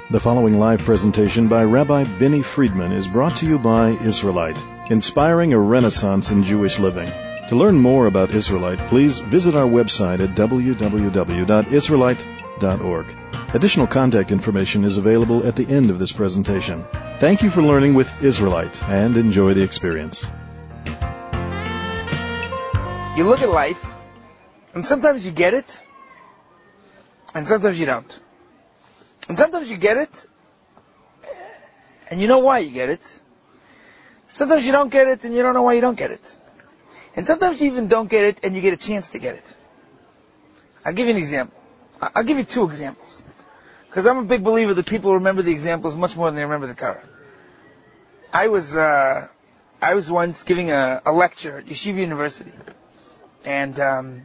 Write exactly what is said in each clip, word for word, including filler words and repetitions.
The following live presentation by Rabbi Benny Friedman is brought to you by Israelite, inspiring a renaissance in Jewish living. To learn more about Israelite, please visit our website at w w w dot israelite dot org. Additional contact information is available at the end of this presentation. Thank you for learning with Israelite, and enjoy the experience. You look at life, and sometimes you get it, and sometimes you don't. And sometimes you get it, and you know why you get it. Sometimes you don't get it, and you don't know why you don't get it. And sometimes you even don't get it, and you get a chance to get it. I'll give you an example. I'll give you two examples. Because I'm a big believer that people remember the examples much more than they remember the Torah. I was, uh, I was once giving a, a lecture at Yeshiva University. And, um,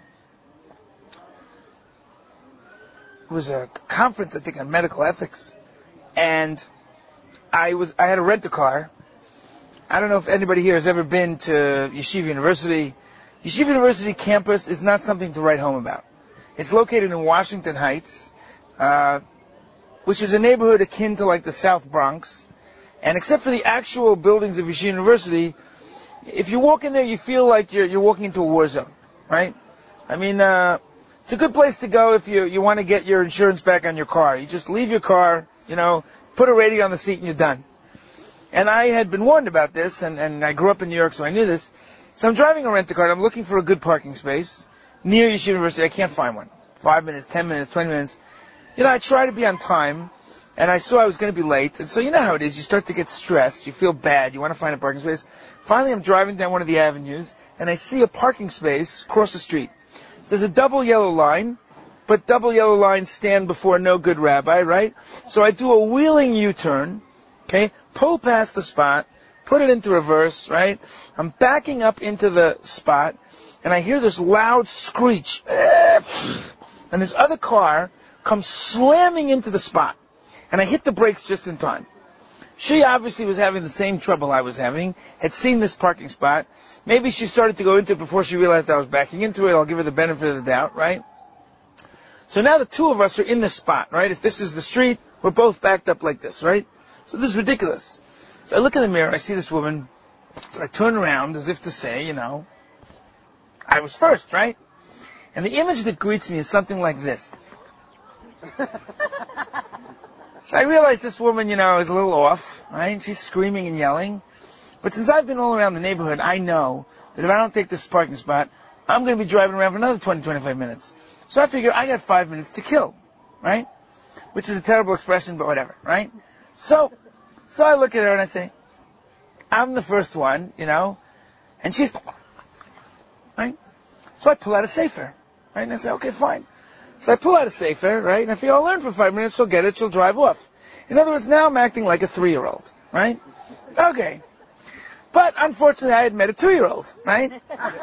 it was a conference, I think, on medical ethics. And I was, I had to rent a car. I don't know if anybody here has ever been to Yeshiva University. Yeshiva University campus is not something to write home about. It's located in Washington Heights, uh, which is a neighborhood akin to like the South Bronx. And except for the actual buildings of Yeshiva University, if you walk in there, you feel like you're, you're walking into a war zone, right? I mean, uh, it's a good place to go if you, you want to get your insurance back on your car. You just leave your car, you know, put a radio on the seat and you're done. And I had been warned about this, and, and I grew up in New York, so I knew this. So I'm driving a rent-a-car, I'm looking for a good parking space near Yeshiva University. I can't find one. Five minutes, ten minutes, twenty minutes. You know, I try to be on time, and I saw I was going to be late. And so you know how it is. You start to get stressed. You feel bad. You want to find a parking space. Finally, I'm driving down one of the avenues, and I see a parking space across the street. There's a double yellow line, but double yellow lines stand before no good rabbi, right? So I do a wheeling U-turn, okay, pull past the spot, put it into reverse, right? I'm backing up into the spot, and I hear this loud screech, and this other car comes slamming into the spot, and I hit the brakes just in time. She obviously was having the same trouble I was having, had seen this parking spot. Maybe she started to go into it before she realized I was backing into it. I'll give her the benefit of the doubt, right? So now the two of us are in this spot, right? If this is the street, we're both backed up like this, right? So this is ridiculous. So I look in the mirror, I see this woman, so I turn around as if to say, you know, I was first, right? And the image that greets me is something like this. So I realize this woman, you know, is a little off, right? She's screaming and yelling. But since I've been all around the neighborhood, I know that if I don't take this parking spot, I'm going to be driving around for another twenty, twenty-five minutes. So I figure I got five minutes to kill, right? Which is a terrible expression, but whatever, right? So, so I look at her and I say, I'm the first one, you know, and she's, right? So I pull out a safer, right? And I say, okay, fine. So I pull out a safer, right? And I figure I'll learn for five minutes, she'll get it, she'll drive off. In other words, now I'm acting like a three-year-old, right? Okay. But unfortunately, I had met a two-year-old, right?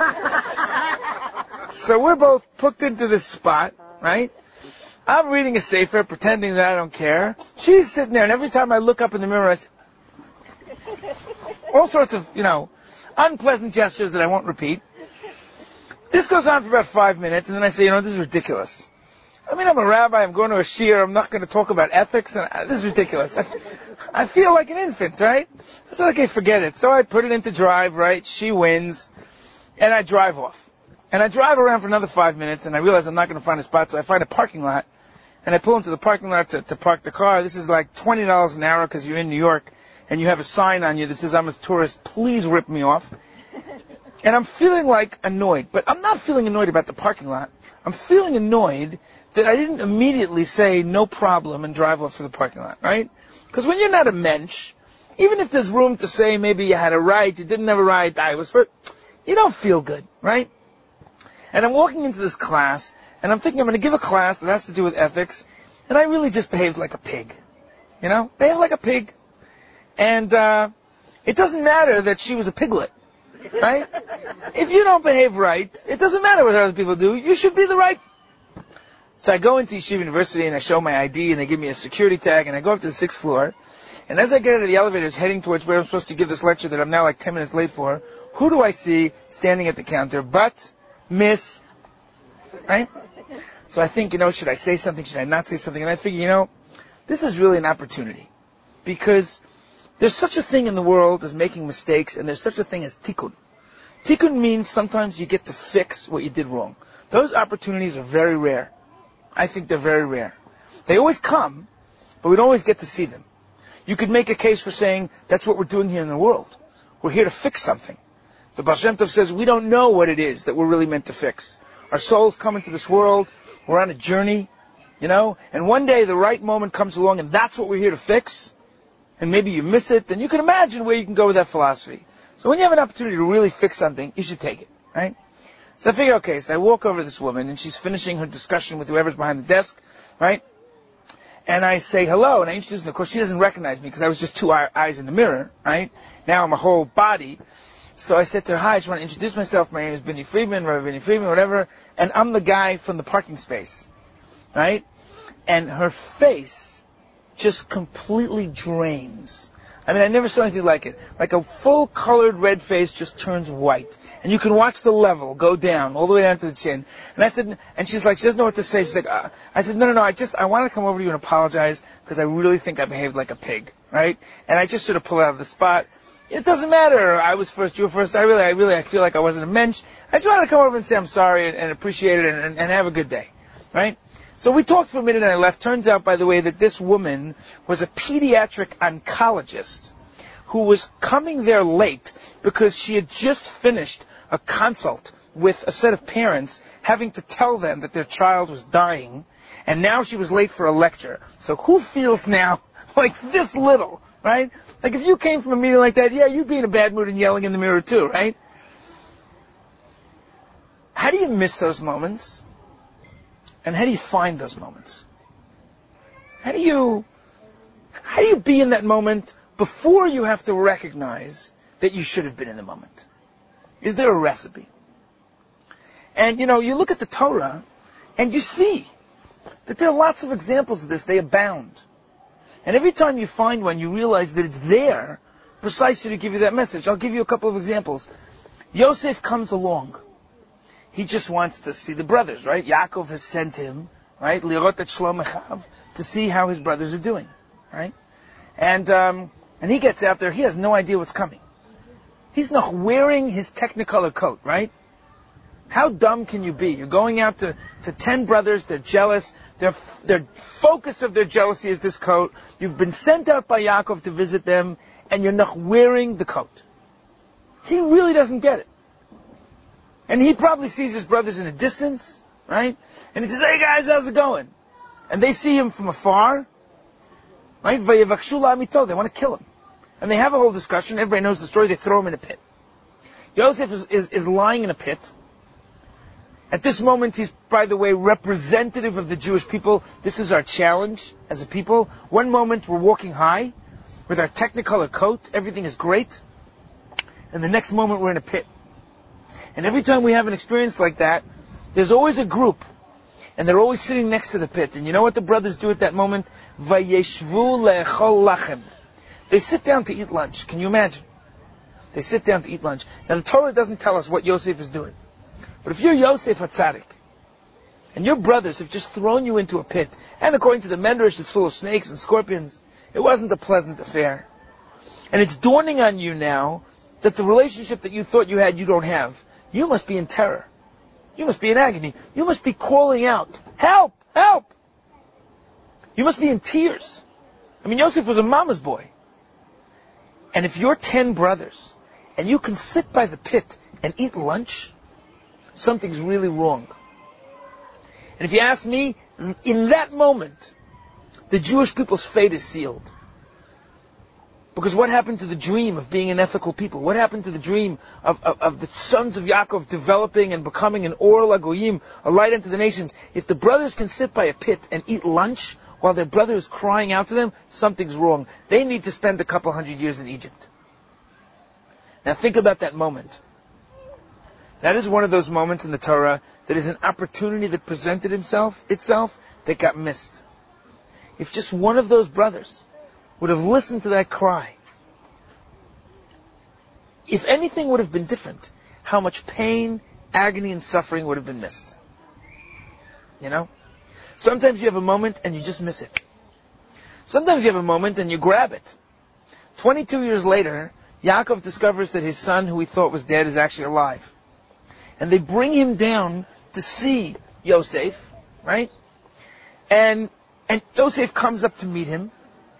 So we're both hooked into this spot, right? I'm reading a safer, pretending that I don't care. She's sitting there, and every time I look up in the mirror, I say, all sorts of, you know, unpleasant gestures that I won't repeat. This goes on for about five minutes, and then I say, you know, this is ridiculous. I mean, I'm a rabbi, I'm going to a shiur, I'm not going to talk about ethics, and I, this is ridiculous. I, I feel like an infant, right? I said, okay, forget it. So I put it into drive, right? She wins, and I drive off. And I drive around for another five minutes, and I realize I'm not going to find a spot, so I find a parking lot, and I pull into the parking lot to, to park the car. This is like twenty dollars an hour because you're in New York, and you have a sign on you that says, I'm a tourist, please rip me off. And I'm feeling like annoyed, but I'm not feeling annoyed about the parking lot. I'm feeling annoyed that I didn't immediately say no problem and drive off to the parking lot, right? Because when you're not a mensch, even if there's room to say maybe you had a right, you didn't have a right, I was first, you don't feel good, right? And I'm walking into this class, and I'm thinking I'm going to give a class that has to do with ethics, and I really just behaved like a pig, you know? Behaved like a pig. And uh, it doesn't matter that she was a piglet. Right? If you don't behave right, it doesn't matter what other people do. You should be the right. So I go into Yeshiva University and I show my I D and they give me a security tag and I go up to the sixth floor. And as I get out of the elevators heading towards where I'm supposed to give this lecture that I'm now like ten minutes late for, who do I see standing at the counter but Miss, right? So I think, you know, should I say something? Should I not say something? And I figure, you know, this is really an opportunity. Because there's such a thing in the world as making mistakes, and there's such a thing as tikkun. Tikkun means sometimes you get to fix what you did wrong. Those opportunities are very rare. I think they're very rare. They always come, but we don't always get to see them. You could make a case for saying that's what we're doing here in the world. We're here to fix something. The Baal Shem Tov says we don't know what it is that we're really meant to fix. Our souls come into this world. We're on a journey, you know, and one day the right moment comes along and that's what we're here to fix. And maybe you miss it, then you can imagine where you can go with that philosophy. So when you have an opportunity to really fix something, you should take it, right? So I figure, okay, so I walk over to this woman, and she's finishing her discussion with whoever's behind the desk, right? And I say hello, and I introduce her. Of course, she doesn't recognize me because I was just two eyes in the mirror, right? Now I'm a whole body. So I said to her, hi, I just want to introduce myself. My name is Benny Friedman, Rabbi Benny Friedman, whatever. And I'm the guy from the parking space, right? And her face just completely drains. I mean, I never saw anything like it. Like a full-colored red face just turns white. And you can watch the level go down, all the way down to the chin. And I said, and she's like, she doesn't know what to say. She's like, uh, I said, no, no, no, I just, I want to come over to you and apologize because I really think I behaved like a pig, right? And I just sort of pull out of the spot. It doesn't matter. I was first, you were first. I really, I really, I feel like I wasn't a mensch. I just wanted to come over and say I'm sorry and, and appreciate it and, and, and have a good day, right? So we talked for a minute and I left. Turns out, by the way, that this woman was a pediatric oncologist who was coming there late because she had just finished a consult with a set of parents having to tell them that their child was dying, and now she was late for a lecture. So who feels now like this little, right? Like if you came from a meeting like that, yeah, you'd be in a bad mood and yelling in the mirror too, right? How do you miss those moments? And how do you find those moments? How do you, how do you be in that moment before you have to recognize that you should have been in the moment? Is there a recipe? And, you know, you look at the Torah, and you see that there are lots of examples of this. They abound. And every time you find one, you realize that it's there precisely to give you that message. I'll give you a couple of examples. Yosef comes along. He just wants to see the brothers, right? Yaakov has sent him, right, Lirot et Shlom Echav, to see how his brothers are doing, right? And um, and he gets out there. He has no idea what's coming. He's not wearing his Technicolor coat, right? How dumb can you be? You're going out to, to ten brothers. They're jealous. Their their focus of their jealousy is this coat. You've been sent out by Yaakov to visit them, and you're not wearing the coat. He really doesn't get it. And he probably sees his brothers in a distance, right? And he says, hey guys, how's it going? And they see him from afar, right? Vayevakshu la'amito, they want to kill him. And they have a whole discussion. Everybody knows the story. They throw him in a pit. Yosef is, is, is lying in a pit. At this moment, he's, by the way, representative of the Jewish people. This is our challenge as a people. One moment, we're walking high with our Technicolor coat. Everything is great. And the next moment, we're in a pit. And every time we have an experience like that, there's always a group. And they're always sitting next to the pit. And you know what the brothers do at that moment? Vayeshvu le'echol lachem. They sit down to eat lunch. Can you imagine? They sit down to eat lunch. Now the Torah doesn't tell us what Yosef is doing. But if you're Yosef HaTzadik, and your brothers have just thrown you into a pit, and according to the Medrash, it's full of snakes and scorpions, it wasn't a pleasant affair. And it's dawning on you now that the relationship that you thought you had, you don't have. You must be in terror. You must be in agony. You must be calling out, help, help. You must be in tears. I mean, Yosef was a mama's boy. And if you're ten brothers, and you can sit by the pit and eat lunch, something's really wrong. And if you ask me, in that moment, the Jewish people's fate is sealed. Because what happened to the dream of being an ethical people? What happened to the dream of, of, of the sons of Yaakov developing and becoming an Or LaGoyim, a light unto the nations? If the brothers can sit by a pit and eat lunch while their brother is crying out to them, something's wrong. They need to spend a couple hundred years in Egypt. Now think about that moment. That is one of those moments in the Torah that is an opportunity that presented himself, itself that got missed. If just one of those brothers would have listened to that cry, if anything would have been different, how much pain, agony, and suffering would have been missed. You know? Sometimes you have a moment and you just miss it. Sometimes you have a moment and you grab it. twenty-two years later, Yaakov discovers that his son, who he thought was dead, is actually alive. And they bring him down to see Yosef, right? And and Yosef comes up to meet him.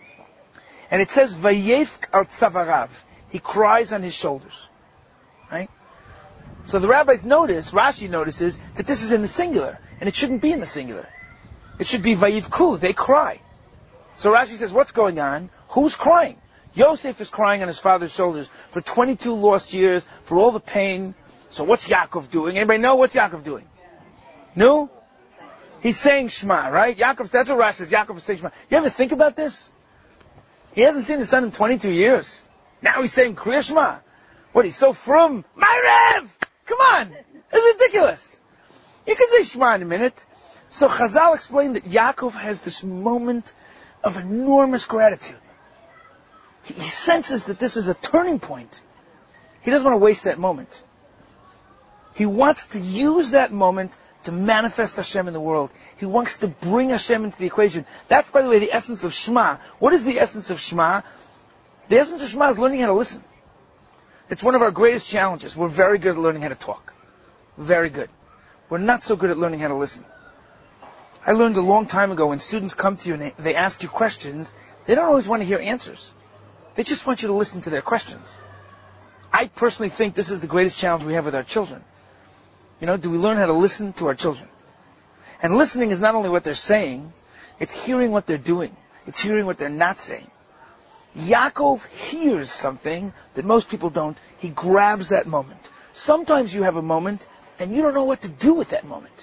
And it says, Vayefk al tzavarav. He cries on his shoulders. Right? So the rabbis notice, Rashi notices, that this is in the singular. And it shouldn't be in the singular. It should be Vayivku. They cry. So Rashi says, what's going on? Who's crying? Yosef is crying on his father's shoulders for twenty-two lost years, for all the pain. So what's Yaakov doing? Anybody know what's Yaakov doing? No? He's saying Shema, right? Yaakov, that's what Rashi says. Yaakov is saying Shema. You ever think about this? He hasn't seen his son in twenty-two years. Now he's saying Kriya Shema. What, he's so frum? Ma'arev! Come on! That's ridiculous. You can say Shema in a minute. So Chazal explained that Yaakov has this moment of enormous gratitude. He, he senses that this is a turning point. He doesn't want to waste that moment. He wants to use that moment to manifest Hashem in the world. He wants to bring Hashem into the equation. That's, by the way, the essence of Shema. What is the essence of Shema? The essence of Shema is learning how to listen. It's one of our greatest challenges. We're very good at learning how to talk. Very good. We're not so good at learning how to listen. I learned a long time ago when students come to you and they, they ask you questions, they don't always want to hear answers. They just want you to listen to their questions. I personally think this is the greatest challenge we have with our children. You know, do we learn how to listen to our children? And listening is not only what they're saying, it's hearing what they're doing. It's hearing what they're not saying. Yaakov hears something that most people don't. He grabs that moment. Sometimes you have a moment and you don't know what to do with that moment.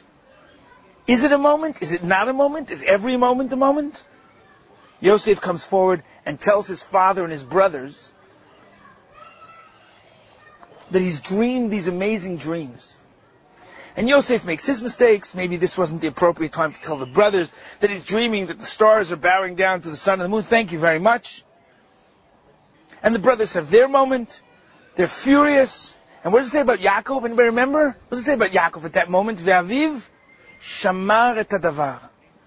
Is it a moment? Is it not a moment? Is every moment a moment? Yosef comes forward and tells his father and his brothers that he's dreamed these amazing dreams. And Yosef makes his mistakes. Maybe this wasn't the appropriate time to tell the brothers that he's dreaming that the stars are bowing down to the sun and the moon. Thank you very much. And the brothers have their moment. They're furious. And what does it say about Yaakov? Anybody remember? What does it say about Yaakov at that moment? Ve'aviv shamar et hadavar.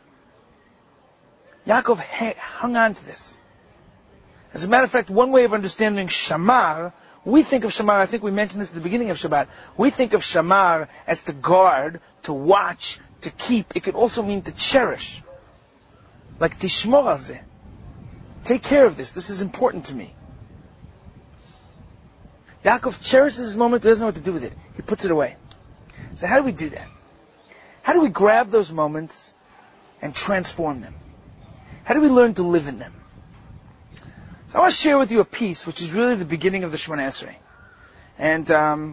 Yaakov hung on to this. As a matter of fact, one way of understanding shamar, we think of shamar, I think we mentioned this at the beginning of Shabbat, we think of shamar as to guard, to watch, to keep. It could also mean to cherish. Like tishmor al zeh. Take care of this. This is important to me. Yaakov cherishes his moment, but doesn't know what to do with it. He puts it away. So how do we do that? How do we grab those moments and transform them? How do we learn to live in them? So I want to share with you a piece which is really the beginning of the Shemona Esrei. And um,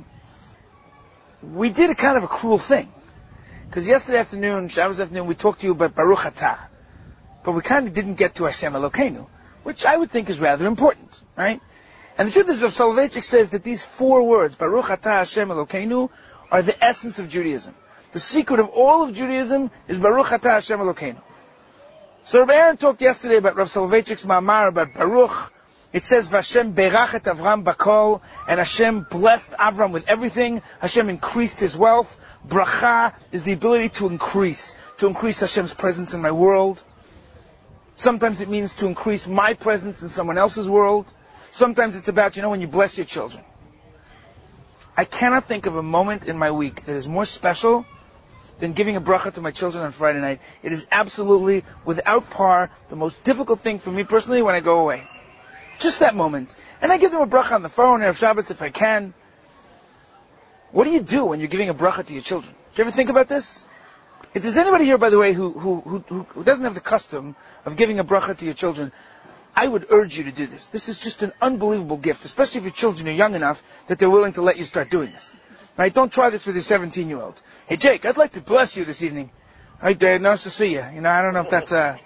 we did a kind of a cruel thing. Because yesterday afternoon, Shabbos afternoon, we talked to you about Baruch Atah. But we kind of didn't get to Hashem Elokeinu, which I would think is rather important, right? And the truth is, Rav Soloveitchik says that these four words, Baruch Atah Hashem Elokeinu, are the essence of Judaism. The secret of all of Judaism is Baruch Atah Hashem Elokeinu. So Rabbi Aaron talked yesterday about Rav Soloveitchik's Ma'amar about Baruch. It says, Vashem berach et Avram bakol, and Hashem blessed Avram with everything. Hashem increased his wealth. Bracha is the ability to increase, to increase Hashem's presence in my world. Sometimes it means to increase my presence in someone else's world. Sometimes it's about, you know, when you bless your children. I cannot think of a moment in my week that is more special than giving a bracha to my children on Friday night. It is absolutely, without par, the most difficult thing for me personally when I go away. Just that moment. And I give them a bracha on the phone, Erev Shabbos if I can. What do you do when you're giving a bracha to your children? Do you ever think about this? If there's anybody here, by the way, who, who, who, who doesn't have the custom of giving a bracha to your children, I would urge you to do this. This is just an unbelievable gift, especially if your children are young enough that they're willing to let you start doing this. Right? Don't try this with your seventeen-year-old. Hey, Jake, I'd like to bless you this evening. All right, Dad, nice to see you. You know, I don't know if that's a...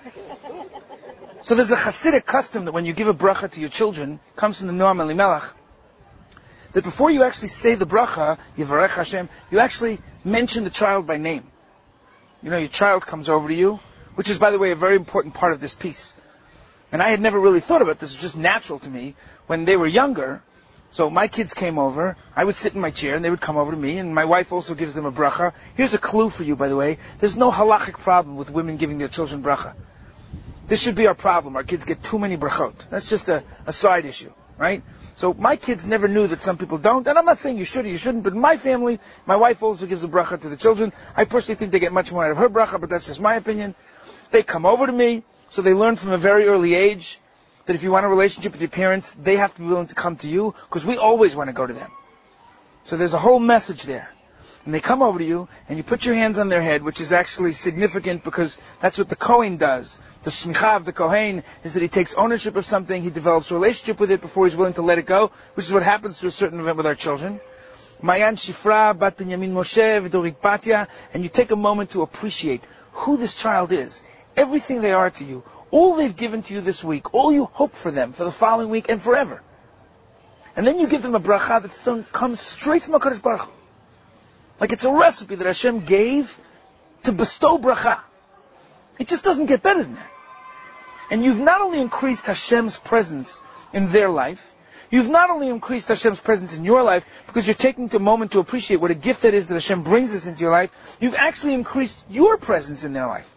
So there's a Hasidic custom that when you give a bracha to your children, comes from the Noam Elimelech, that before you actually say the bracha, Yivarech Hashem, you actually mention the child by name. You know, your child comes over to you, which is, by the way, a very important part of this piece. And I had never really thought about this. It was just natural to me. When they were younger, so my kids came over, I would sit in my chair, and they would come over to me, and my wife also gives them a bracha. Here's a clue for you, by the way. There's no halachic problem with women giving their children bracha. This should be our problem. Our kids get too many brachot. That's just a, a side issue, right? So my kids never knew that some people don't, and I'm not saying you should or you shouldn't, but in my family, my wife also gives a bracha to the children. I personally think they get much more out of her bracha, but that's just my opinion. They come over to me, so they learn from a very early age that if you want a relationship with your parents, they have to be willing to come to you, because we always want to go to them. So there's a whole message there. And they come over to you, and you put your hands on their head, which is actually significant because that's what the Kohen does. The smicha of the Kohen is that he takes ownership of something, he develops a relationship with it before he's willing to let it go, which is what happens to a certain event with our children. Mayan Shifra, Bat Binyamin Moshe, V'Dorit Batya, and you take a moment to appreciate who this child is, everything they are to you, all they've given to you this week, all you hope for them for the following week and forever. And then you give them a bracha that comes straight from HaKadosh Baruch Hu. Like it's a recipe that Hashem gave to bestow bracha. It just doesn't get better than that. And you've not only increased Hashem's presence in their life, you've not only increased Hashem's presence in your life because you're taking a moment to appreciate what a gift that is that Hashem brings us into your life, you've actually increased your presence in their life.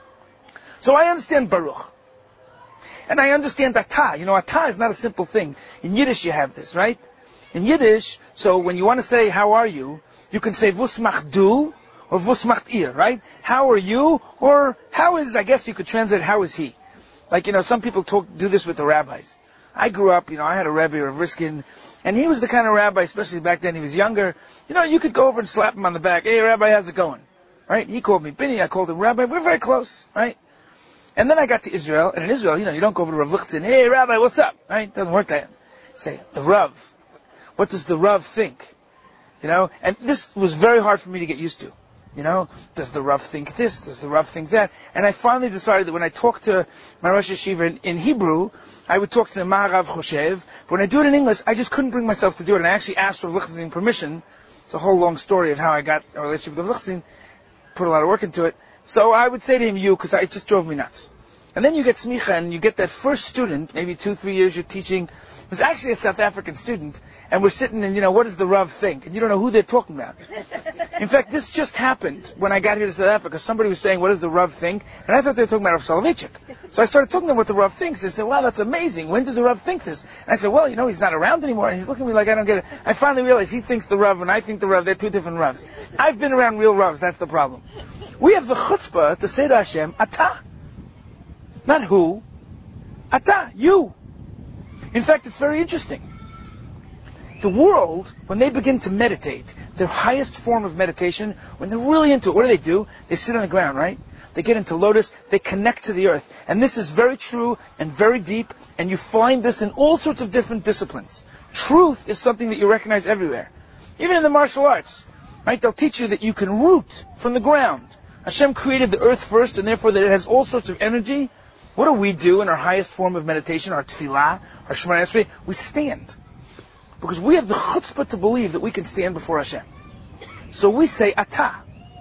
So I understand Baruch. And I understand Atah. You know, Atah is not a simple thing. In Yiddish you have this, right? In Yiddish, so when you want to say, how are you, you can say, Vus macht du, or Vus macht ihr, right? How are you? Or, how is, I guess you could translate, how is he? Like, you know, some people talk, do this with the rabbis. I grew up, you know, I had a Rebbe, Rav Riskin, and he was the kind of rabbi, especially back then he was younger, you know, you could go over and slap him on the back, hey, Rabbi, how's it going? Right? He called me Bini, I called him Rabbi, we're very close, right? And then I got to Israel, and in Israel, you know, you don't go over to Rav Lichtzin, hey, Rabbi, what's up? Right? It doesn't work that. Say, the Rav. What does the Rav think? You know, and this was very hard for me to get used to. You know, does the Rav think this? Does the Rav think that? And I finally decided that when I talk to my Rosh Yeshiva in, in Hebrew, I would talk to the Ma'arav Choshev. But when I do it in English, I just couldn't bring myself to do it. And I actually asked Rav Lichtzin permission. It's a whole long story of how I got a relationship with Rav Lichtzin. Put a lot of work into it. So I would say to him, you, because it just drove me nuts. And then you get smicha, and you get that first student, maybe two, three years you're teaching, who's actually a South African student, and we're sitting and, you know, what does the Rav think? And you don't know who they're talking about. In fact, this just happened when I got here to South Africa. Somebody was saying, what does the Rav think? And I thought they were talking about Rav Soloveitchik. So I started talking to them what the Rav thinks. They said, wow, that's amazing. When did the Rav think this? And I said, well, you know, he's not around anymore. And he's looking at me like I don't get it. I finally realized he thinks the Rav and I think the Rav, they're two different Ravs. I've been around real Ravs, that's the problem. We have the chutzpah to say to Hashem, Atah. Not who. Atah, you. In fact, it's very interesting. The world, when they begin to meditate, their highest form of meditation, when they're really into it, what do they do? They sit on the ground, right? They get into lotus, they connect to the earth. And this is very true and very deep, and you find this in all sorts of different disciplines. Truth is something that you recognize everywhere. Even in the martial arts, right? They'll teach you that you can root from the ground. Hashem created the earth first, and therefore that it has all sorts of energy. What do we do in our highest form of meditation, our tefillah, our Shemona Esrei? We stand. Because we have the chutzpah to believe that we can stand before Hashem. So we say, Atah.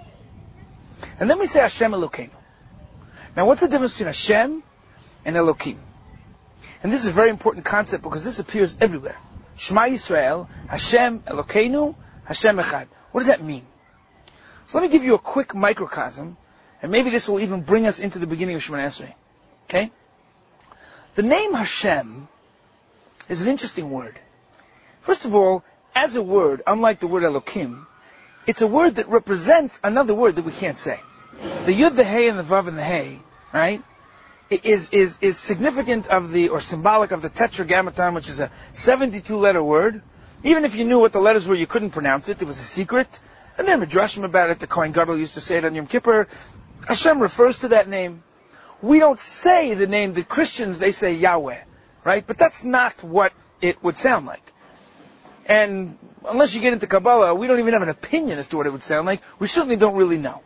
And then we say, Hashem Elokeinu. Now what's the difference between Hashem and Elokim? And this is a very important concept because this appears everywhere. Shema Yisrael, Hashem Elokeinu, Hashem Echad. What does that mean? So let me give you a quick microcosm, and maybe this will even bring us into the beginning of Shemona Esrei. Okay? The name Hashem is an interesting word. First of all, as a word, unlike the word Elokim, it's a word that represents another word that we can't say. The Yud, the Hey, and the Vav, and the Hey, right, is, is, is significant of the, or symbolic of the Tetragrammaton, which is a seventy-two letter word. Even if you knew what the letters were, you couldn't pronounce it. It was a secret. And there are midrashim about it. The Kohen Gadol used to say it on Yom Kippur. Hashem refers to that name. We don't say the name, the Christians, they say Yahweh, right? But that's not what it would sound like. And unless you get into Kabbalah, we don't even have an opinion as to what it would sound like. We certainly don't really know.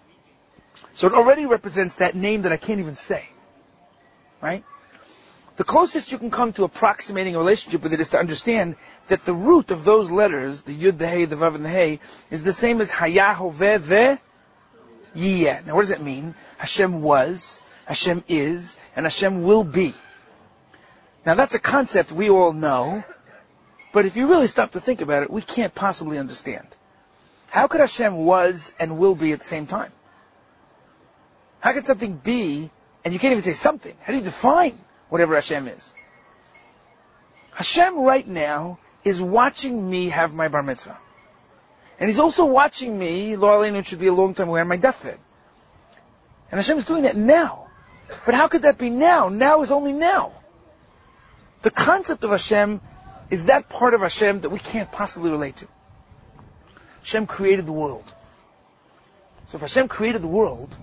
So it already represents that name that I can't even say, right? The closest you can come to approximating a relationship with it is to understand that the root of those letters, the Yud, the Hey, the Vav, and the Hey, is the same as Hayah, Hoveh, Ve, Yiyeh. Now what does that mean? Hashem was, Hashem is, and Hashem will be. Now that's a concept we all know, but if you really stop to think about it, we can't possibly understand. How could Hashem was and will be at the same time? How could something be And you can't even say something. How do you define whatever Hashem is? Hashem right now is watching me have my bar mitzvah. And He's also watching me, lo aleinu, it should be a long time away, on my deathbed. And Hashem is doing that now. But how could that be now? Now is only now. The concept of Hashem is that part of Hashem that we can't possibly relate to. Hashem created the world. So if Hashem created the world,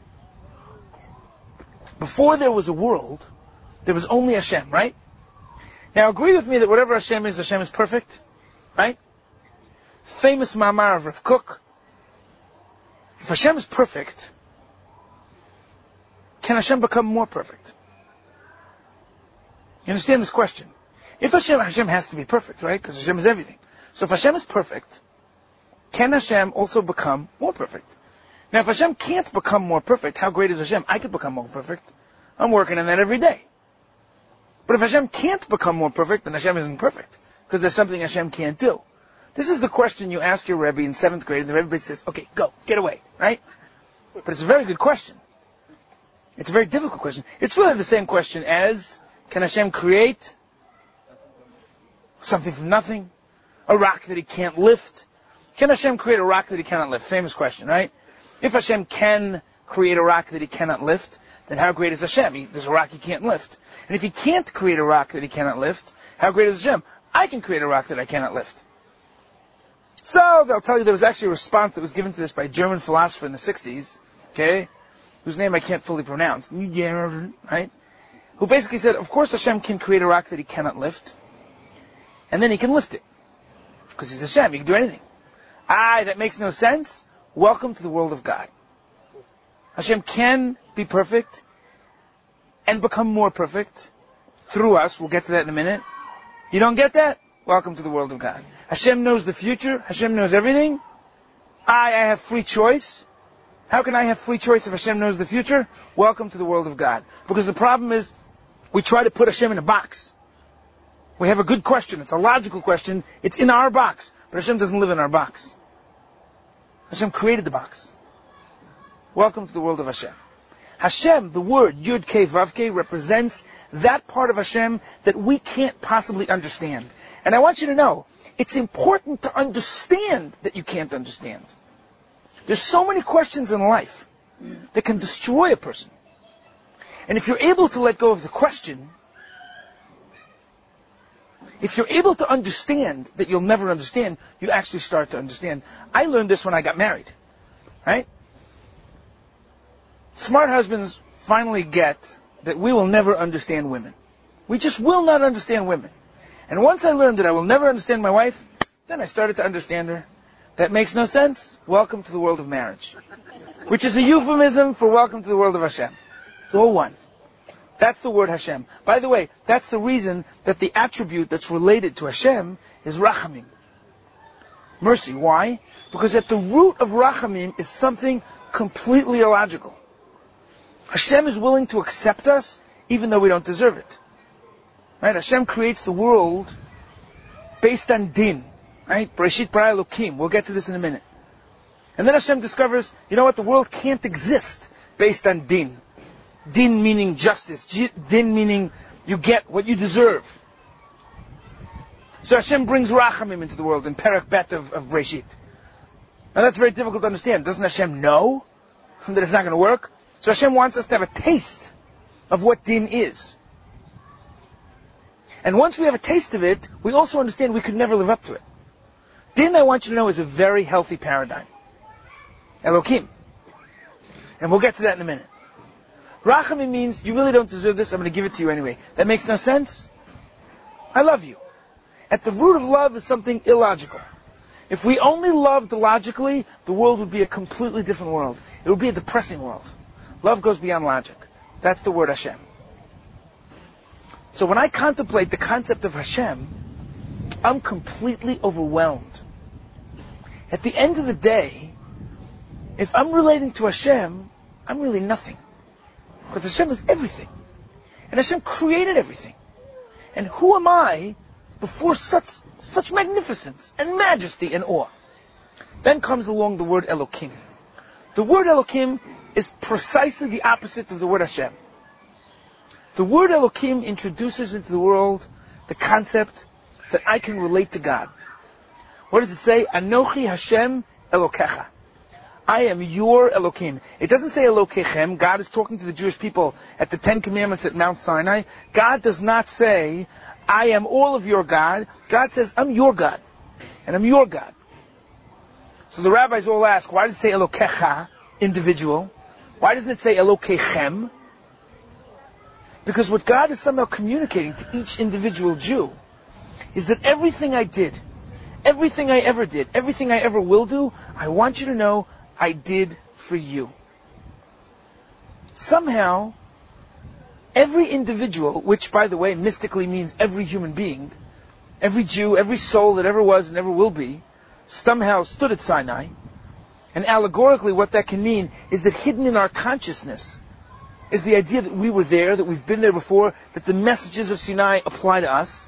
before there was a world, there was only Hashem, right? Now agree with me that whatever Hashem is, Hashem is perfect, right? Famous Ma'amar of Rav Kook. If Hashem is perfect, can Hashem become more perfect? You understand this question? If Hashem, Hashem has to be perfect, right? Because Hashem is everything. So if Hashem is perfect, can Hashem also become more perfect? Now if Hashem can't become more perfect, how great is Hashem? I could become more perfect. I'm working on that every day. But if Hashem can't become more perfect, then Hashem isn't perfect. Because there's something Hashem can't do. This is the question you ask your Rebbe in seventh grade, and the Rebbe says, okay, go, get away, right? But it's a very good question. It's a very difficult question. It's really the same question as, can Hashem create something from nothing? A rock that He can't lift? Can Hashem create a rock that He cannot lift? Famous question, right? If Hashem can create a rock that He cannot lift, then how great is Hashem? He, there's a rock He can't lift. And if He can't create a rock that He cannot lift, how great is Hashem? I can create a rock that I cannot lift. So, they'll tell you there was actually a response that was given to this by a German philosopher in the sixties, okay, whose name I can't fully pronounce, right? Who basically said, of course Hashem can create a rock that He cannot lift, and then He can lift it. Because He's Hashem, He can do anything. Ah, that makes no sense. Welcome to the world of God. Hashem can be perfect and become more perfect through us. We'll get to that in a minute. You don't get that? Welcome to the world of God. Hashem knows the future. Hashem knows everything. I, I have free choice. How can I have free choice if Hashem knows the future? Welcome to the world of God. Because the problem is, we try to put Hashem in a box. We have a good question. It's a logical question. It's in our box. But Hashem doesn't live in our box. Hashem created the box. Welcome to the world of Hashem. Hashem, the word Yud Kei Vav Kei, represents that part of Hashem that we can't possibly understand. And I want you to know, it's important to understand that you can't understand. There's so many questions in life that can destroy a person. And if you're able to let go of the question, if you're able to understand that you'll never understand, you actually start to understand. I learned this when I got married, right? Smart husbands finally get that we will never understand women. We just will not understand women. And once I learned that I will never understand my wife, then I started to understand her. That makes no sense. Welcome to the world of marriage. Which is a euphemism for welcome to the world of Hashem. It's all one. That's the word Hashem. By the way, that's the reason that the attribute that's related to Hashem is Rachamim. Mercy. Why? Because at the root of Rachamim is something completely illogical. Hashem is willing to accept us even though we don't deserve it. Right? Hashem creates the world based on din. Right? Bereshit bara Elokim. We'll get to this in a minute. And then Hashem discovers, you know what? The world can't exist based on din. Din meaning justice. Din meaning you get what you deserve. So Hashem brings Rachamim into the world in Perek Bet of, of Bereshit. Now that's very difficult to understand. Doesn't Hashem know that it's not going to work? So Hashem wants us to have a taste of what din is. And once we have a taste of it, we also understand we could never live up to it. Din, I want you to know, is a very healthy paradigm. Elokim. And we'll get to that in a minute. Rachamim means, you really don't deserve this, I'm going to give it to you anyway. That makes no sense? I love you. At the root of love is something illogical. If we only loved logically, the world would be a completely different world. It would be a depressing world. Love goes beyond logic. That's the word Hashem. So when I contemplate the concept of Hashem, I'm completely overwhelmed. At the end of the day, if I'm relating to Hashem, I'm really nothing. Because Hashem is everything. And Hashem created everything. And who am I before such such magnificence and majesty and awe? Then comes along the word Elokim. The word Elokim is precisely the opposite of the word Hashem. The word Elokim introduces into the world the concept that I can relate to God. What does it say? Anochi Hashem Elokecha. I am your Elokim. It doesn't say Elokechem. God is talking to the Jewish people at the Ten Commandments at Mount Sinai. God does not say, I am all of your God. God says, I'm your God. And I'm your God. So the rabbis all ask, why does it say Elokecha, individual? Why doesn't it say Elokechem? Because what God is somehow communicating to each individual Jew is that everything I did, everything I ever did, everything I ever will do, I want you to know I did for you. Somehow, every individual, which by the way mystically means every human being, every Jew, every soul that ever was and ever will be, somehow stood at Sinai. And allegorically what that can mean is that hidden in our consciousness is the idea that we were there, that we've been there before, that the messages of Sinai apply to us.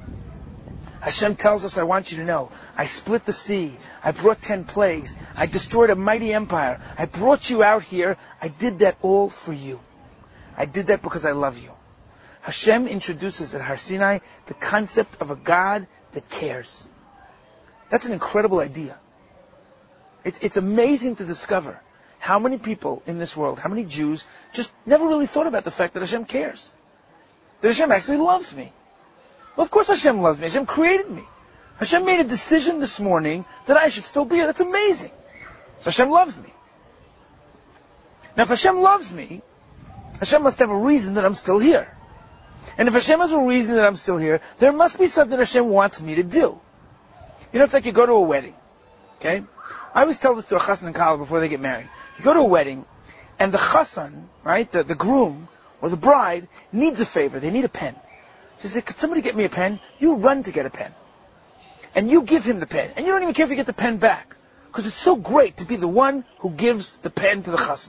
Hashem tells us, I want you to know, I split the sea, I brought ten plagues, I destroyed a mighty empire, I brought you out here, I did that all for you. I did that because I love you. Hashem introduces at Har Sinai the concept of a God that cares. That's an incredible idea. It's, it's amazing to discover how many people in this world, how many Jews, just never really thought about the fact that Hashem cares. That Hashem actually loves me. Well, of course Hashem loves me. Hashem created me. Hashem made a decision this morning that I should still be here. That's amazing. So Hashem loves me. Now if Hashem loves me, Hashem must have a reason that I'm still here. And if Hashem has a reason that I'm still here, there must be something Hashem wants me to do. You know, it's like you go to a wedding. Okay? I always tell this to a chassan and kala before they get married. You go to a wedding, and the chassan, right, the, the groom, or the bride, needs a favor. They need a pen. She says, could somebody get me a pen? You run to get a pen. And you give him the pen. And you don't even care if you get the pen back. Because it's so great to be the one who gives the pen to the chassan.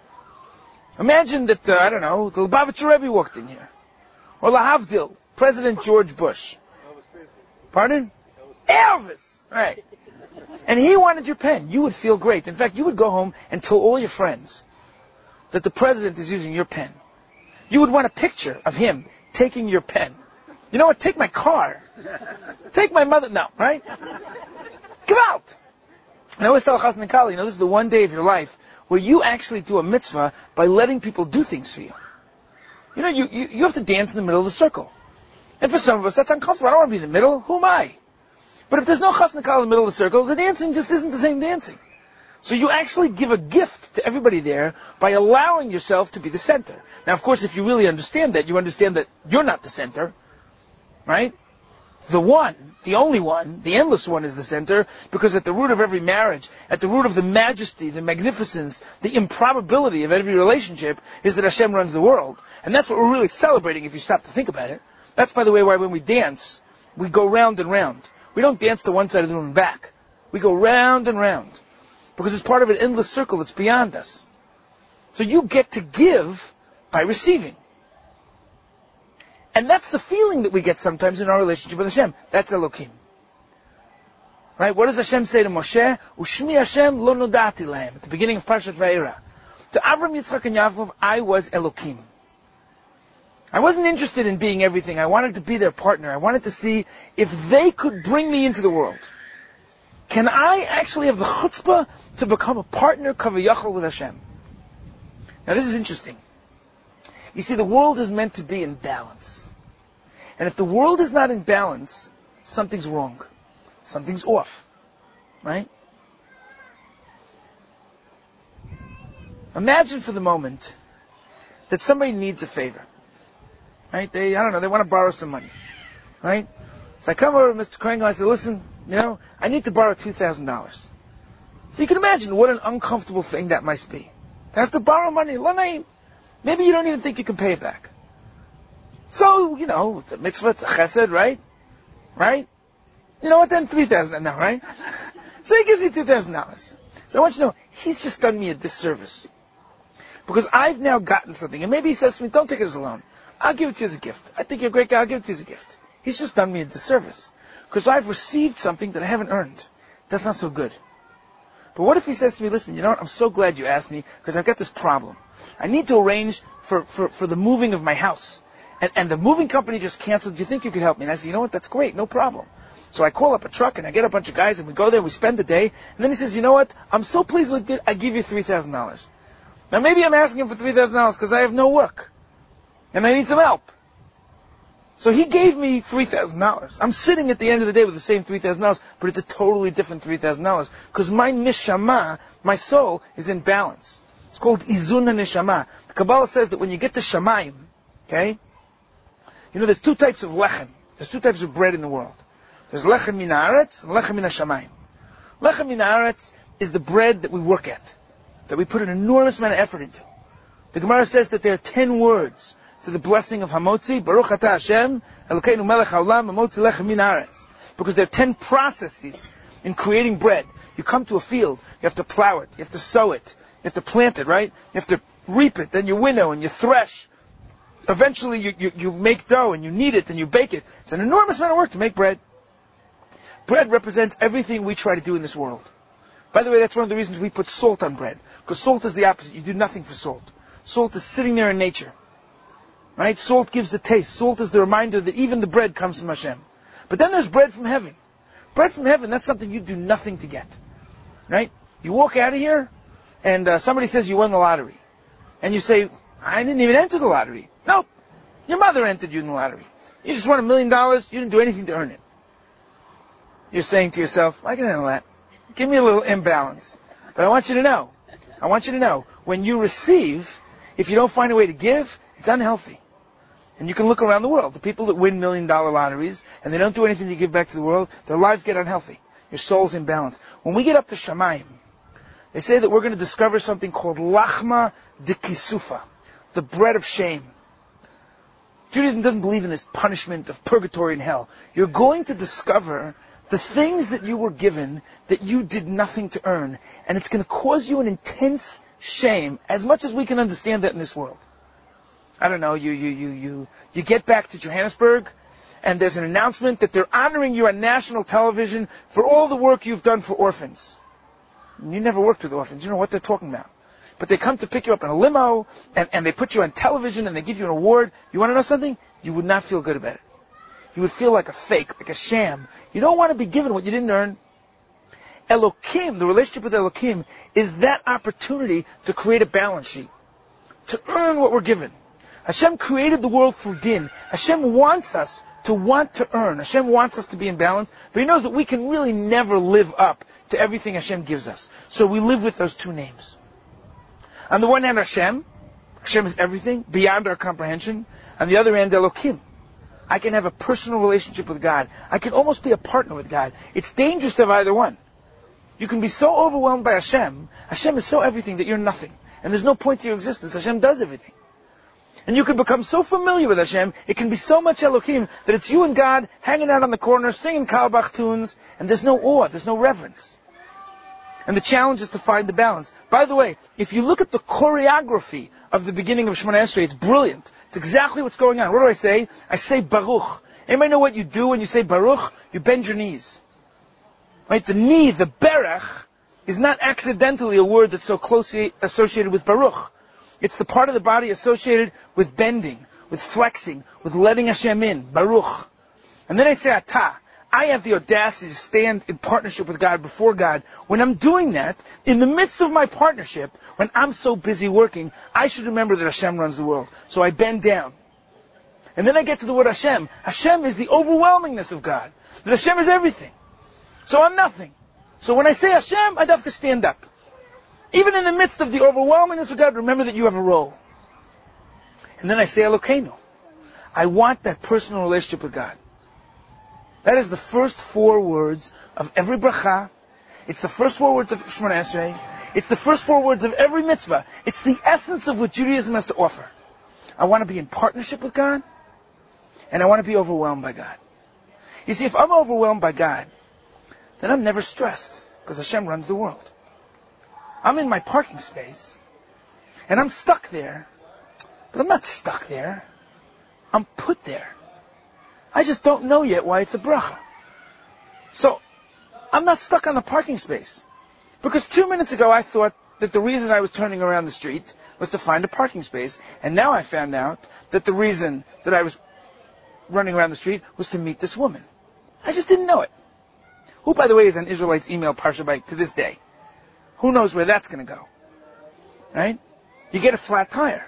Imagine that, uh, I don't know, the Lubavitcher Rebbe walked in here. Or Lahavdil, President George Bush. Pardon? Elvis! Right. And he wanted your pen. You would feel great. In fact, you would go home and tell all your friends that the president is using your pen. You would want a picture of him taking your pen. You know what? Take my car. Take my mother. No, right? Come out. And I always tell Chassan and Kala, you know, this is the one day of your life where you actually do a mitzvah by letting people do things for you. You know, you, you, you have to dance in the middle of the circle. And for some of us, that's uncomfortable. I don't want to be in the middle. Who am I? But if there's no Chassan and Kala in the middle of the circle, the dancing just isn't the same dancing. So you actually give a gift to everybody there by allowing yourself to be the center. Now, of course, if you really understand that, you understand that you're not the center, right? The one, the only one, the endless one is the center, because at the root of every marriage, at the root of the majesty, the magnificence, the improbability of every relationship is that Hashem runs the world. And that's what we're really celebrating if you stop to think about it. That's, by the way, why when we dance, we go round and round. We don't dance to one side of the room and back. We go round and round. Because it's part of an endless circle that's beyond us. So you get to give by receiving. And that's the feeling that we get sometimes in our relationship with Hashem. That's Elokim. Right? What does Hashem say to Moshe? Ushmi Hashem lo nodati lahem. At the beginning of Parshat Vayera. To Avram, Yitzchak, and Yaakov, I was Elokim. I wasn't interested in being everything. I wanted to be their partner. I wanted to see if they could bring me into the world. Can I actually have the chutzpah to become a partner, kaviyachal, with Hashem? Now this is interesting. You see, the world is meant to be in balance. And if the world is not in balance, something's wrong. Something's off. Right? Imagine for the moment that somebody needs a favor. Right? They, I don't know, they want to borrow some money. Right? So I come over to Mister Kringle and I say, listen, you know, I need to borrow two thousand dollars. So you can imagine what an uncomfortable thing that must be. To have to borrow money. Maybe you don't even think you can pay it back. So, you know, it's a mitzvah, it's a chesed, right? Right? You know what, then three thousand dollars now, right? So he gives me two thousand dollars. So I want you to know, he's just done me a disservice. Because I've now gotten something. And maybe he says to me, don't take it as a loan. I'll give it to you as a gift. I think you're a great guy, I'll give it to you as a gift. He's just done me a disservice. Because I've received something that I haven't earned. That's not so good. But what if he says to me, listen, you know what, I'm so glad you asked me, because I've got this problem. I need to arrange for, for, for the moving of my house. and, and the moving company just canceled. Do you think you could help me? And I said, you know what? That's great. No problem. So I call up a truck and I get a bunch of guys and we go there, we spend the day. And then he says, you know what? I'm so pleased with it, I give you three thousand dollars. Now maybe I'm asking him for three thousand dollars because I have no work. And I need some help. So he gave me three thousand dollars. I'm sitting at the end of the day with the same three thousand dollars, but it's a totally different three thousand dollars. Because my neshama, my soul, is in balance. It's called izun neshama. The Kabbalah says that when you get to shamayim, okay, you know there's two types of lechem. There's two types of bread in the world. There's lechem min haaretz and lechem min hashamayim. Lechem min haaretz is the bread that we work at, that we put an enormous amount of effort into. The Gemara says that there are ten words to the blessing of Hamotzi, Baruch Atah Hashem, Elokeinu melech haolam, Hamotzi lechem min haaretz. Because there are ten processes in creating bread. You come to a field, you have to plow it, you have to sow it, you have to plant it, right? You have to reap it, then you winnow and you thresh. Eventually you, you, you make dough and you knead it and you bake it. It's an enormous amount of work to make bread. Bread represents everything we try to do in this world. By the way, that's one of the reasons we put salt on bread. Because salt is the opposite. You do nothing for salt. Salt is sitting there in nature. Right? Salt gives the taste. Salt is the reminder that even the bread comes from Hashem. But then there's bread from heaven. Bread from heaven, that's something you do nothing to get. Right? You walk out of here, and uh, somebody says you won the lottery. And you say, I didn't even enter the lottery. Nope. Your mother entered you in the lottery. You just won a million dollars, you didn't do anything to earn it. You're saying to yourself, I can handle that. Give me a little imbalance. But I want you to know, I want you to know, when you receive, if you don't find a way to give, it's unhealthy. And you can look around the world. The people that win million dollar lotteries, and they don't do anything to give back to the world, their lives get unhealthy. Your soul's imbalanced. When we get up to Shamayim, they say that we're going to discover something called Lachma de Kisufa, the bread of shame. Judaism doesn't believe in this punishment of purgatory and hell. You're going to discover the things that you were given that you did nothing to earn, and it's going to cause you an intense shame, as much as we can understand that in this world. I don't know, you you you you you get back to Johannesburg, and there's an announcement that they're honoring you on national television for all the work you've done for orphans. And you never worked with orphans, you know what they're talking about. But they come to pick you up in a limo, and, and they put you on television, and they give you an award. You want to know something? You would not feel good about it. You would feel like a fake, like a sham. You don't want to be given what you didn't earn. Elokim, the relationship with Elokim, is that opportunity to create a balance sheet, to earn what we're given. Hashem created the world through din. Hashem wants us to want to earn. Hashem wants us to be in balance, but He knows that we can really never live up to everything Hashem gives us. So we live with those two names. On the one hand, Hashem. Hashem is everything, beyond our comprehension. On the other hand, Elokim. I can have a personal relationship with God. I can almost be a partner with God. It's dangerous to have either one. You can be so overwhelmed by Hashem. Hashem is so everything that you're nothing. And there's no point to your existence. Hashem does everything. And you can become so familiar with Hashem, it can be so much Elokim that it's you and God hanging out on the corner, singing Kalbach tunes, and there's no awe, there's no reverence. And the challenge is to find the balance. By the way, if you look at the choreography of the beginning of Shemona Esrei, it's brilliant. It's exactly what's going on. What do I say? I say Baruch. Anybody know what you do when you say Baruch? You bend your knees. Right? The knee, the berach, is not accidentally a word that's so closely associated with Baruch. It's the part of the body associated with bending, with flexing, with letting Hashem in. Baruch. And then I say Atah. I have the audacity to stand in partnership with God, before God. When I'm doing that, in the midst of my partnership, when I'm so busy working, I should remember that Hashem runs the world. So I bend down. And then I get to the word Hashem. Hashem is the overwhelmingness of God. That Hashem is everything. So I'm nothing. So when I say Hashem, I have to stand up. Even in the midst of the overwhelmingness of God, remember that you have a role. And then I say Elokeinu. I want that personal relationship with God. That is the first four words of every bracha. It's the first four words of Shemona Esrei. It's the first four words of every mitzvah. It's the essence of what Judaism has to offer. I want to be in partnership with God, and I want to be overwhelmed by God. You see, if I'm overwhelmed by God, then I'm never stressed, because Hashem runs the world. I'm in my parking space, and I'm stuck there, but I'm not stuck there. I'm put there. I just don't know yet why it's a bracha. So, I'm not stuck on the parking space. Because two minutes ago I thought, that the reason I was turning around the street was to find a parking space. And now I found out that the reason that I was running around the street was to meet this woman. I just didn't know it. Who, by the way, is an Israelite's email parsha bite to this day. Who knows where that's going to go? Right? You get a flat tire.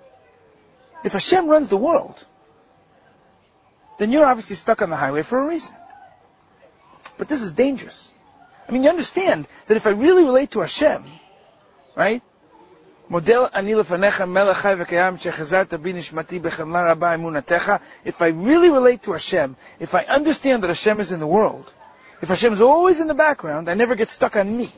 If Hashem runs the world, then you're obviously stuck on the highway for a reason. But this is dangerous. I mean, you understand that if I really relate to Hashem, right? Model ani lefanecha melech chai v'kayam shechazarta bi nishmati b'chemla rabba emunatecha. If I really relate to Hashem, if I understand that Hashem is in the world, if Hashem is always in the background, I never get stuck on me.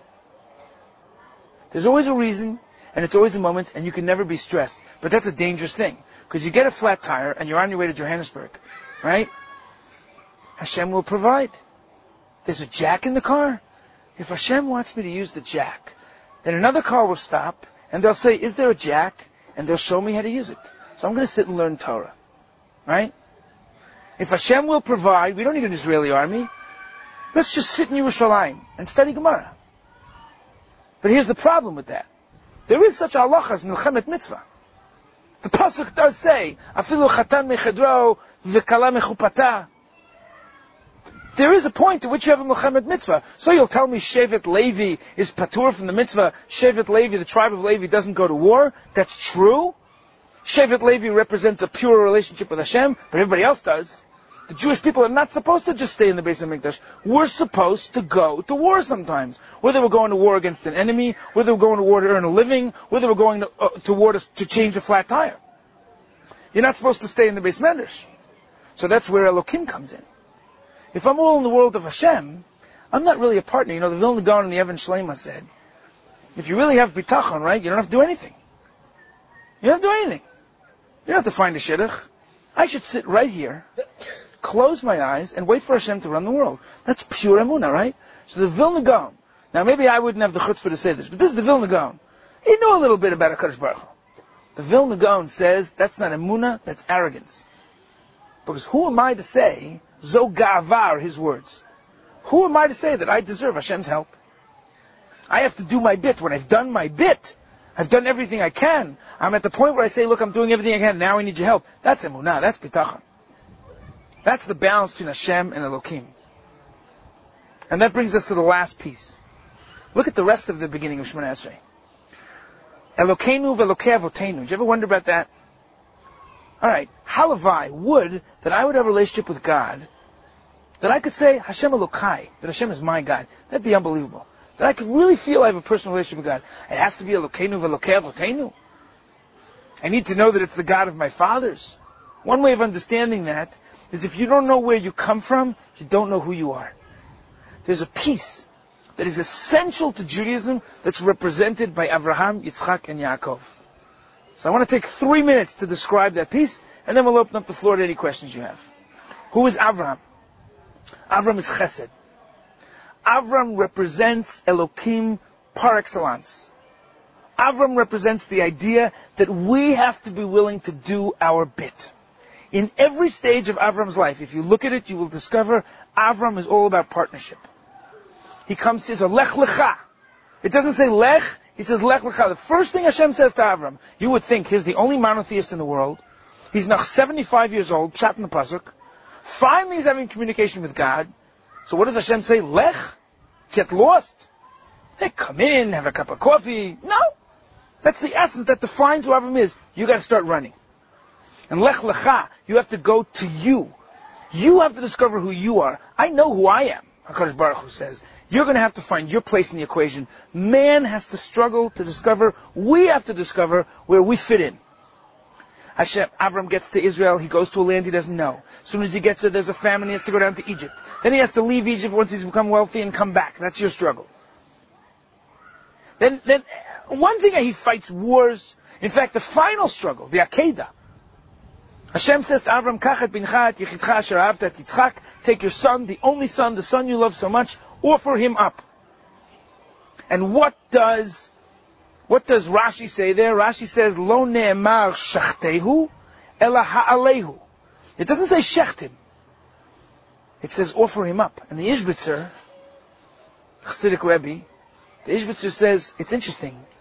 There's always a reason, and it's always a moment, and you can never be stressed. But that's a dangerous thing, because you get a flat tire, and you're on your way to Johannesburg, right? Hashem will provide. There's a jack in the car. If Hashem wants me to use the jack, then another car will stop, and they'll say, is there a jack? And they'll show me how to use it. So I'm going to sit and learn Torah. Right? If Hashem will provide, we don't need an Israeli army. Let's just sit in Yerushalayim and study Gemara. But here's the problem with that. There is such a halacha as milchemet mitzvah. The pasuk does say, afilu chatan mechedro v'kala mechupata. There is a point at which you have a milchemet mitzvah. So you'll tell me Shevet Levi is patur from the mitzvah. Shevet Levi, the tribe of Levi, doesn't go to war. That's true. Shevet Levi represents a pure relationship with Hashem, but everybody else does. The Jewish people are not supposed to just stay in the Beis HaMikdash. We're supposed to go to war sometimes. Whether we're going to war against an enemy, whether we're going to war to earn a living, whether we're going to, uh, to war to, to change a flat tire. You're not supposed to stay in the Beis Medrash. So that's where Elokim comes in. If I'm all in the world of Hashem, I'm not really a partner. You know, the Vilna Gaon and the Even Shlema said, if you really have bitachon, right, you don't have to do anything. You don't have to do anything. You don't have to find a shidduch. I should sit right here, close my eyes, and wait for Hashem to run the world. That's pure emunah, right? So the Vilna Gaon, now maybe I wouldn't have the chutzpah to say this, but this is the Vilna Gaon. He knew a little bit about HaKadosh Baruch Hu. The Vilna Gaon says, that's not emunah, that's arrogance. Because who am I to say, zo ga'avar, his words. Who am I to say that I deserve Hashem's help? I have to do my bit. When I've done my bit, I've done everything I can. I'm at the point where I say, look, I'm doing everything I can, now I need your help. That's emunah, that's bitachon. That's the balance between Hashem and Elokim. And that brings us to the last piece. Look at the rest of the beginning of Shemona Esrei. Elokeinu ve'elokei avotenu. Did you ever wonder about that? Alright, halavai, would that I would have a relationship with God, that I could say, Hashem Elokai, that Hashem is my God. That'd be unbelievable. That I could really feel I have a personal relationship with God. It has to be Elokeinu ve'elokei avotenu. I need to know that it's the God of my fathers. One way of understanding that is if you don't know where you come from, you don't know who you are. There's a piece that is essential to Judaism that's represented by Avraham, Yitzchak, and Yaakov. So I want to take three minutes to describe that piece, and then we'll open up the floor to any questions you have. Who is Avraham? Avraham is Chesed. Avraham represents Elokim par excellence. Avraham represents the idea that we have to be willing to do our bit. In every stage of Avram's life, if you look at it, you will discover Avram is all about partnership. He comes, says, Lech Lecha. It doesn't say Lech, he says Lech Lecha. The first thing Hashem says to Avram, you would think he's the only monotheist in the world. He's now seventy-five years old, shot in the pasuk. Finally he's having communication with God. So what does Hashem say? Lech? Get lost? Hey, come in, have a cup of coffee. No. That's the essence that defines who Avram is. You gotta start running. And Lech Lecha, you have to go to you. You have to discover who you are. I know who I am, HaKadosh Baruch Hu says. You're going to have to find your place in the equation. Man has to struggle to discover. We have to discover where we fit in. Hashem, Avram gets to Israel. He goes to a land he doesn't know. As soon as he gets there, there's a famine. He has to go down to Egypt. Then he has to leave Egypt once he's become wealthy and come back. That's your struggle. Then, then one thing, he fights wars. In fact, the final struggle, the Akedah. Hashem says to Avram, Kachet bincha et yichidcha asher ahavta et Yitzchak, take your son, the only son, the son you love so much, offer him up. And what does, what does Rashi say there? Rashi says, Lo ne'emar shachtehu, ela ha'alehu. It doesn't say shecht him. It says offer him up. And the Ishbitzer, Chassidic Rebbe, the Ishbitzer says, it's interesting.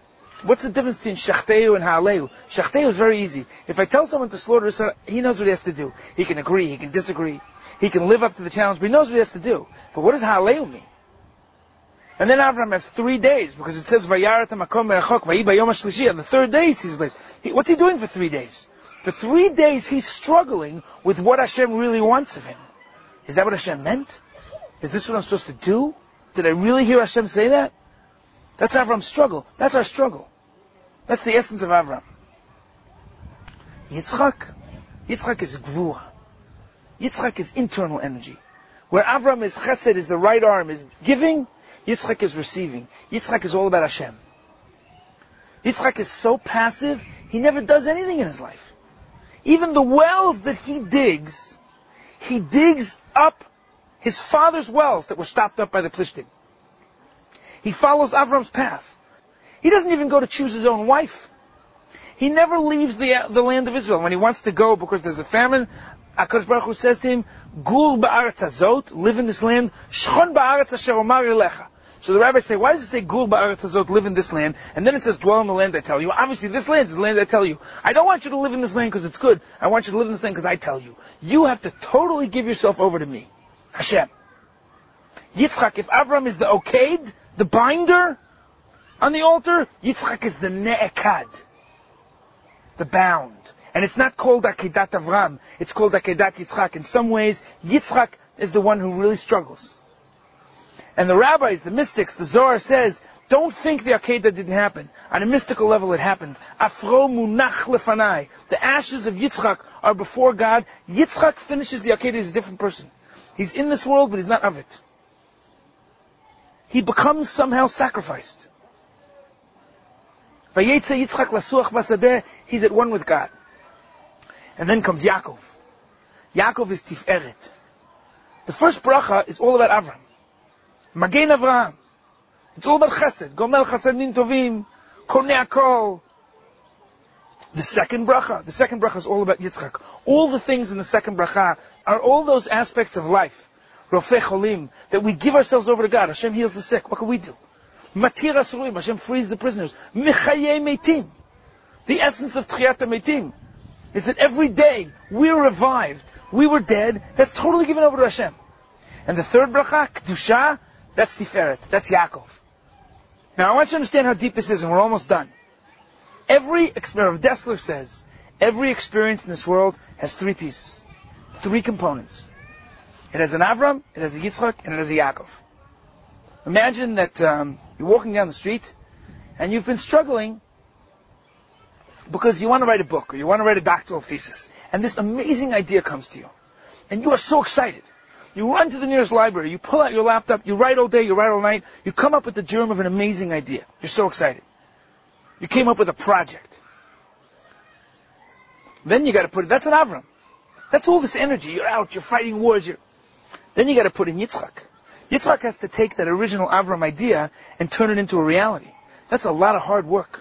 What's the difference between Shachteu and Ha'aleu? Shachteu is very easy. If I tell someone to slaughter a son, he knows what he has to do. He can agree, he can disagree, he can live up to the challenge, but he knows what he has to do. But what does Ha'aleu mean? And then Avram has three days, because it says, Vayarat ha'makom merachok, vayi bayom ha'shlishi. On the third day he sees the place. He, what's he doing for three days? For three days he's struggling with what Hashem really wants of him. Is that what Hashem meant? Is this what I'm supposed to do? Did I really hear Hashem say that? That's Avram's struggle. That's our struggle. That's the essence of Avram. Yitzchak. Yitzchak is gvura. Yitzchak is internal energy. Where Avram is chesed, is the right arm, is giving, Yitzchak is receiving. Yitzchak is all about Hashem. Yitzchak is so passive, he never does anything in his life. Even the wells that he digs, he digs up his father's wells that were stopped up by the Plishtim. He follows Avram's path. He doesn't even go to choose his own wife. He never leaves the, the land of Israel. When he wants to go because there's a famine, HaKadosh Baruch Hu says to him, Gur ba'aretz hazot, live in this land, Shchon ba'aretz asher omar elecha. So the rabbis say, why does it say Gur ba'aretz hazot, live in this land, and then it says dwell in the land I tell you? Obviously this land is the land I tell you. I don't want you to live in this land because it's good. I want you to live in this land because I tell you. You have to totally give yourself over to me, Hashem. Yitzchak, if Avram is the oked, the binder on the altar, Yitzchak is the ne'ekad, the bound. And it's not called Akedat Avram, it's called Akedat Yitzchak. In some ways, Yitzchak is the one who really struggles. And the rabbis, the mystics, the Zohar says, don't think the Akedah didn't happen. On a mystical level it happened. Afro munach lefanai. The ashes of Yitzchak are before God. Yitzchak finishes the Akedah as a different person. He's in this world, but he's not of it. He becomes somehow sacrificed. Vayetze Yitzchak lasuach basadeh. He's at one with God. And then comes Yaakov. Yaakov is Tiferet. The first bracha is all about Avram. Magen Avraham. It's all about Chesed. Gomel Chasadim Tovim. Konei Hakol. The second bracha. The second bracha is all about Yitzchak. All the things in the second bracha are all those aspects of life. Rofei Cholim. That we give ourselves over to God. Hashem heals the sick. What can we do? Matir Asurim. Hashem frees the prisoners. Mechayei Meitim. The essence of Tchiyat HaMeitim is that every day we're revived. We were dead. That's totally given over to Hashem. And the third bracha, Kedusha, that's Tiferet. That's Yaakov. Now I want you to understand how deep this is, and we're almost done. Every experience, Rav Dessler says, every experience in this world has three pieces. Three components. It has an Avram, it has a Yitzchak, and it has a Yaakov. Imagine that um, you're walking down the street, and you've been struggling because you want to write a book, or you want to write a doctoral thesis, and this amazing idea comes to you. And you are so excited. You run to the nearest library, you pull out your laptop, you write all day, you write all night, you come up with the germ of an amazing idea. You're so excited. You came up with a project. Then you got to put it, that's an Avram. That's all this energy. You're out, you're fighting wars. You're... Then you got to put in Yitzchak. Yitzchak has to take that original Avram idea and turn it into a reality. That's a lot of hard work.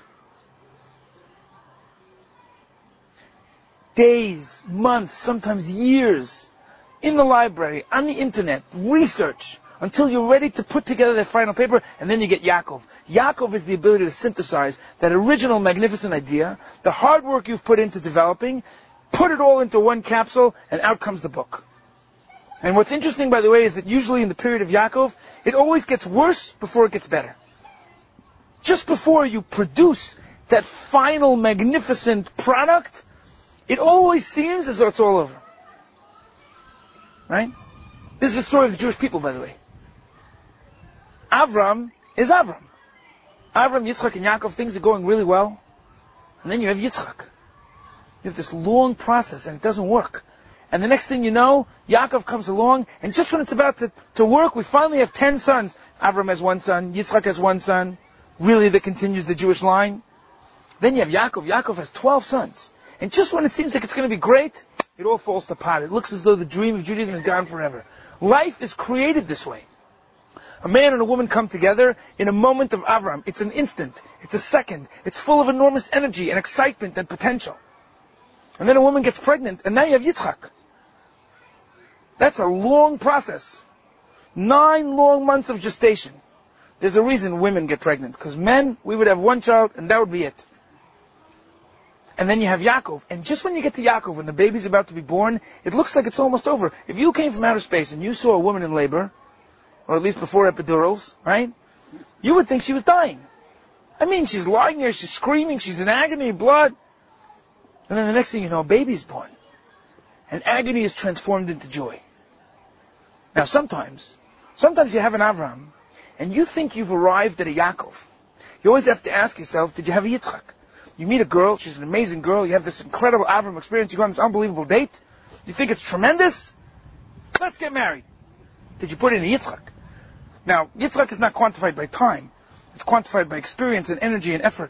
Days, months, sometimes years, in the library, on the internet, research, until you're ready to put together that final paper, and then you get Yaakov. Yaakov is the ability to synthesize that original magnificent idea, the hard work you've put into developing, put it all into one capsule, and out comes the book. And what's interesting, by the way, is that usually in the period of Yaakov, it always gets worse before it gets better. Just before you produce that final magnificent product, it always seems as though it's all over. Right? This is the story of the Jewish people, by the way. Avram is Avram. Avram, Yitzchak, and Yaakov, things are going really well. And then you have Yitzchak. You have this long process, and it doesn't work. And the next thing you know, Yaakov comes along, and just when it's about to, to work, we finally have ten sons. Avram has one son, Yitzchak has one son. Really, that continues the Jewish line. Then you have Yaakov. Yaakov has twelve sons. And just when it seems like it's going to be great, it all falls to pot. It looks as though the dream of Judaism is gone forever. Life is created this way. A man and a woman come together in a moment of Avram. It's an instant. It's a second. It's full of enormous energy and excitement and potential. And then a woman gets pregnant, and now you have Yitzchak. That's a long process. Nine long months of gestation. There's a reason women get pregnant. Because men, we would have one child and that would be it. And then you have Yaakov. And just when you get to Yaakov, when the baby's about to be born, it looks like it's almost over. If you came from outer space and you saw a woman in labor, or at least before epidurals, right? You would think she was dying. I mean, she's lying there, she's screaming, she's in agony, blood. And then the next thing you know, a baby's born. And agony is transformed into joy. Now sometimes, sometimes you have an Avram, and you think you've arrived at a Yaakov. You always have to ask yourself, did you have a Yitzchak? You meet a girl, she's an amazing girl, you have this incredible Avram experience, you go on this unbelievable date, you think it's tremendous, let's get married. Did you put in a Yitzchak? Now, Yitzchak is not quantified by time, it's quantified by experience and energy and effort.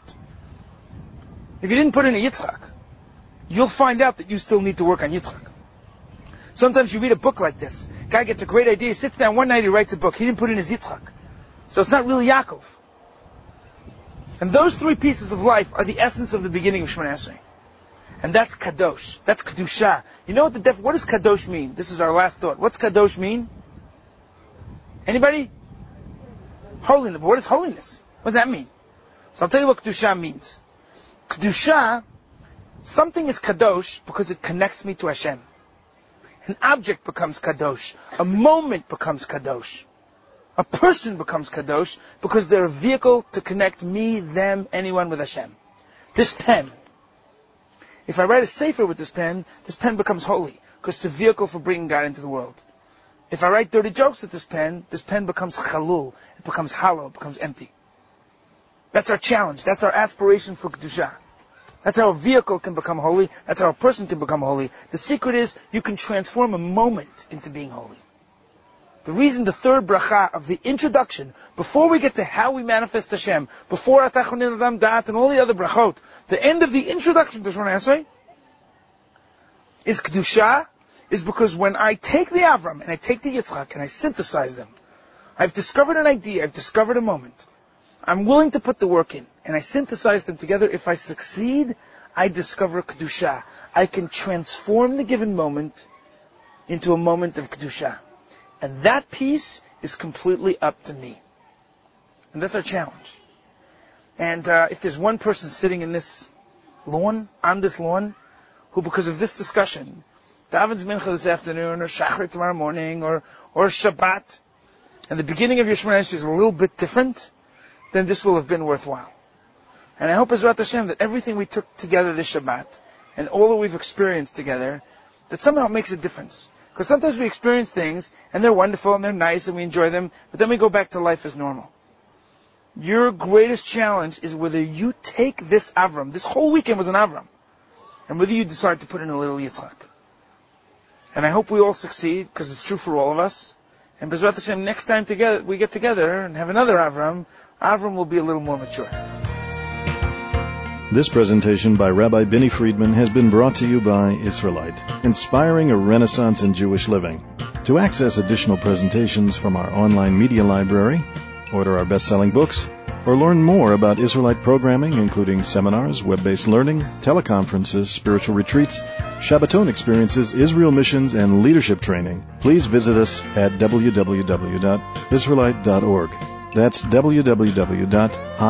If you didn't put in a Yitzchak, you'll find out that you still need to work on Yitzchak. Sometimes you read a book like this, guy gets a great idea, sits down one night, he writes a book, he didn't put in his Yitzchak. So it's not really Yaakov. And those three pieces of life are the essence of the beginning of Shemoneh Esrei. And that's Kadosh. That's Kedusha. You know what the def- what does Kadosh mean? This is our last thought. What's Kadosh mean? Anybody? Holiness. But what is holiness? What does that mean? So I'll tell you what Kedusha means. Kedusha, something is Kadosh because it connects me to Hashem. An object becomes Kadosh. A moment becomes Kadosh. A person becomes Kadosh because they're a vehicle to connect me, them, anyone with Hashem. This pen, if I write a sefer with this pen, this pen becomes holy because it's a vehicle for bringing God into the world. If I write dirty jokes with this pen, this pen becomes chalul, it becomes hollow, it becomes empty. That's our challenge, that's our aspiration for Kedusha. That's how a vehicle can become holy, that's how a person can become holy. The secret is you can transform a moment into being holy. The reason the third bracha of the introduction, before we get to how we manifest Hashem, before Atachonin Adam Dat and all the other brachot, the end of the introduction to Shemoneh Esrei is Kedusha, is because when I take the Avram and I take the Yitzchak and I synthesize them, I've discovered an idea, I've discovered a moment. I'm willing to put the work in and I synthesize them together. If I succeed, I discover Kedusha. I can transform the given moment into a moment of Kedusha. And that piece is completely up to me. And that's our challenge. And uh, if there's one person sitting in this lawn, on this lawn, who because of this discussion, davens mincha this afternoon, or shachrit tomorrow morning, or or Shabbat, and the beginning of your Shemoneh Esrei is a little bit different, then this will have been worthwhile. And I hope, Ezrat Hashem, that everything we took together this Shabbat, and all that we've experienced together, that somehow it makes a difference. Because sometimes we experience things, and they're wonderful, and they're nice, and we enjoy them, but then we go back to life as normal. Your greatest challenge is whether you take this Avram, this whole weekend was an Avram, and whether you decide to put in a little Yitzchak. And I hope we all succeed, because it's true for all of us. And B'ezrat Hashem, next time together, we get together and have another Avram, Avram will be a little more mature. This presentation by Rabbi Binny Friedman has been brought to you by Israelite, inspiring a renaissance in Jewish living. To access additional presentations from our online media library, order our best-selling books, or learn more about Israelite programming, including seminars, web-based learning, teleconferences, spiritual retreats, Shabbaton experiences, Israel missions, and leadership training, please visit us at w w w dot israelite dot org. That's w w w dot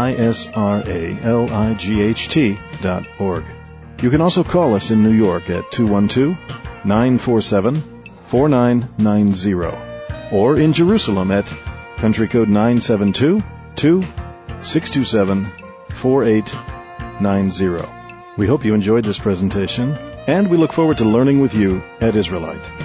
israelight dot org. You can also call us in New York at two one two, nine four seven, four nine nine zero or in Jerusalem at country code nine seven two, two six two seven, four eight nine zero. We hope you enjoyed this presentation, and we look forward to learning with you at Israelite.